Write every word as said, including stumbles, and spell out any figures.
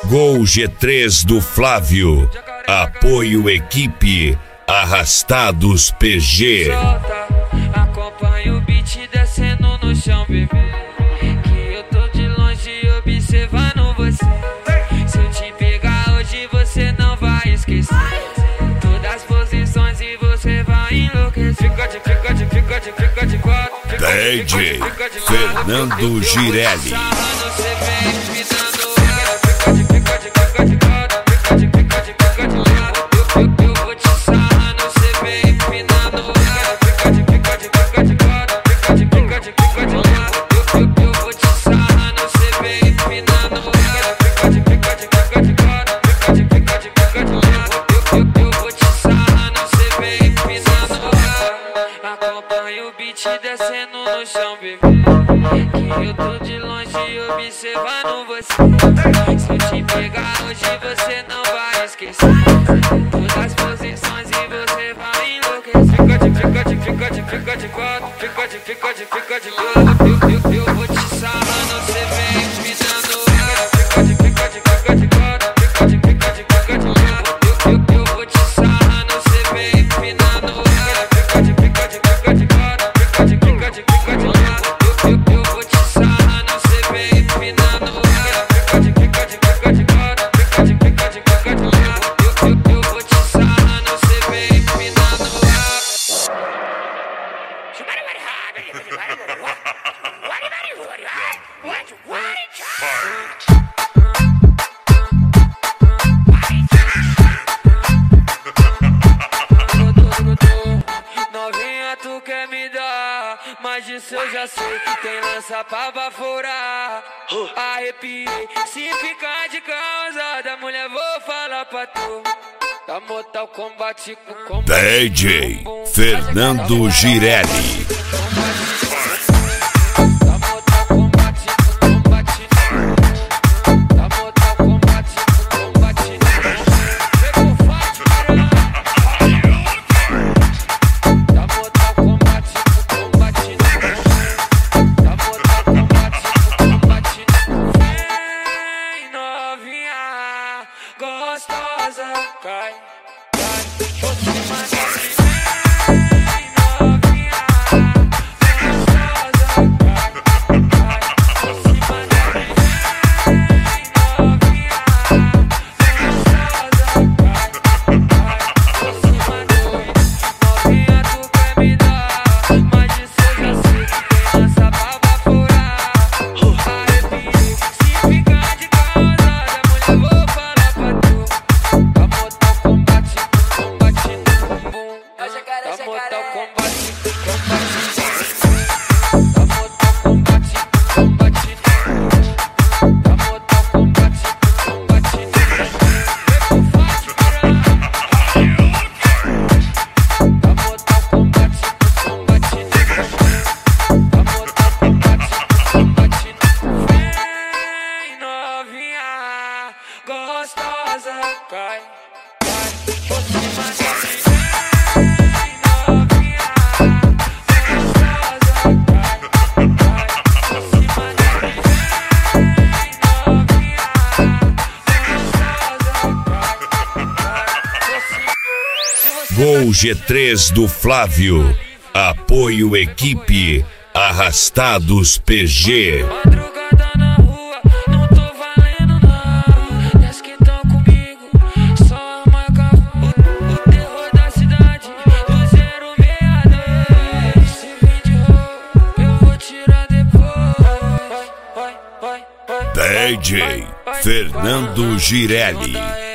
Gol G três do Flávio. Apoio equipe Arrastados P G. Acompanha o beat descendo no chão, bebê. Que eu tô de longe observando você. Se eu te pegar hoje você não vai esquecer todas as posições e você vai enlouquecer. Fica de, fica de, fica de, fica de quatro. D J Fernando Girelli. Acompanha o beat descendo no chão, bebê. Que eu tô de longe observando você. Se eu te pegar hoje você não vai esquecer todas as posições e você vai enlouquecer. Fica de, fica de, fica de, fica de quatro. Fica de, fica de, fica de quatro. Eu, eu, eu vou te sarrando, você vem empinando. Fica de, fica de, fica de quatro. Fica de, fica de, fica de quatro. Eu, eu, eu vou te sarrando, você vem empinando. Fica de, fica de, fica de quatro. Fica de, fica de, fica de quatro. Eu, eu, eu vou te sarrando, você vem empinando. Fica de, fica de, fica de quatro. Fica de, fica de, fica de quatro. Eu, eu, eu vou te sarrando, você vem empinando. Novinha, tu quer me dar, mas disso eu já sei que tem lança pra baforar. Arrepiei, se ficar de causada, mulher, vou falar pra tu. Da Mortal Kombat com combate. D J Fernando Girelli. Gostosa, cai, cai, por cima de mim. Novinha, gostosa, cai, cai, por cima de mim. Novinha, gostosa, cai, cai, por cima de mim. Novinha, tu quer me dar, mas disso eu já sei que tem lança pra baforar. Arrepiei, se ficar de causada, mulher, vou falar pra tu. Da Mortal Kombat, combate no bumbum. Da Mortal Kombat, combate no bumbum. Da Mortal Kombat, combate no bumbum. Da Mortal Kombat, combate no bumbum. Vem com forte, piranha. Da Mortal Kombat, combate no bumbum. Da Mortal Kombat, combate no bumbum. Vem novinha, gostosa, cai, cai, por cima de mim. Novinha, gostosa, cai, cai, por cima de mim. Novinha, gostosa, cai, cai, por cima. Gol G três do Flávio. Apoio equipe Arrastados P G. Madrugada na rua, não tô valendo nada. Das que tão comigo, só marca o, o terror da cidade. Do zero seis dois. Se vem de roupa, eu vou tirar depois. Vai, vai, vai, vai. D J Fernando Girelli.